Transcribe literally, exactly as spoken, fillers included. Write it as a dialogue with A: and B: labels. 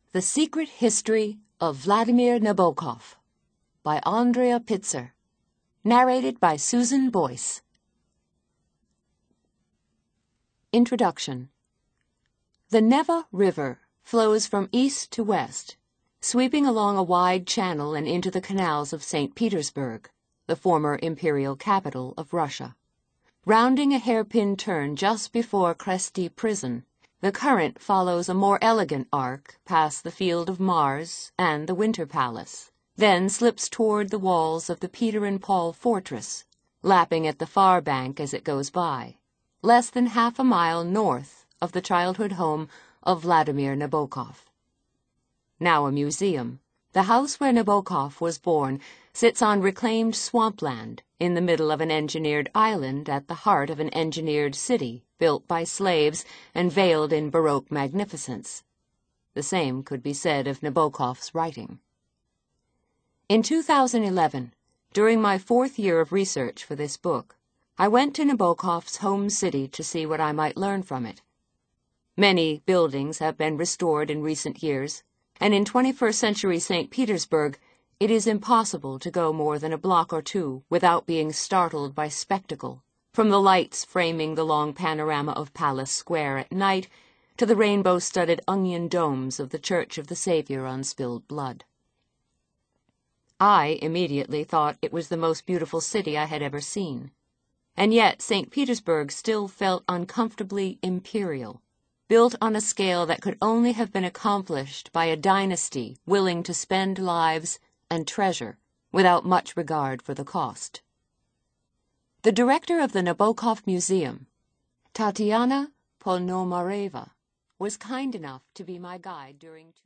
A: The Secret History of Vladimir Nabokov by Andrea Pitzer. Narrated by Susan Boyce. Introduction. The Neva River flows from east to west, sweeping along a wide channel and into the canals of Saint Petersburg, the former imperial capital of Russia. Rounding a hairpin turn just before Kresty Prison, the current follows a more elegant arc past the Field of Mars and the Winter Palace, then slips toward the walls of the Peter and Paul Fortress, lapping at the far bank as it goes by, less than half a mile north of the childhood home of Vladimir Nabokov. Now a museum, the house where Nabokov was born sits on reclaimed swampland in the middle of an engineered island at the heart of an engineered city built by slaves and veiled in Baroque magnificence. The same could be said of Nabokov's writing. In two thousand eleven, during my fourth year of research for this book, I went to Nabokov's home city to see what I might learn from it. Many buildings have been restored in recent years, and in twenty-first century Saint Petersburg, it is impossible to go more than a block or two without being startled by spectacle, from the lights framing the long panorama of Palace Square at night to the rainbow-studded onion domes of the Church of the Savior on Spilled Blood. I immediately thought it was the most beautiful city I had ever seen, and yet Saint Petersburg still felt uncomfortably imperial, built on a scale that could only have been accomplished by a dynasty willing to spend lives and treasure without much regard for the cost. The director of the Nabokov Museum, Tatiana Ponomareva, was kind enough to be my guide during two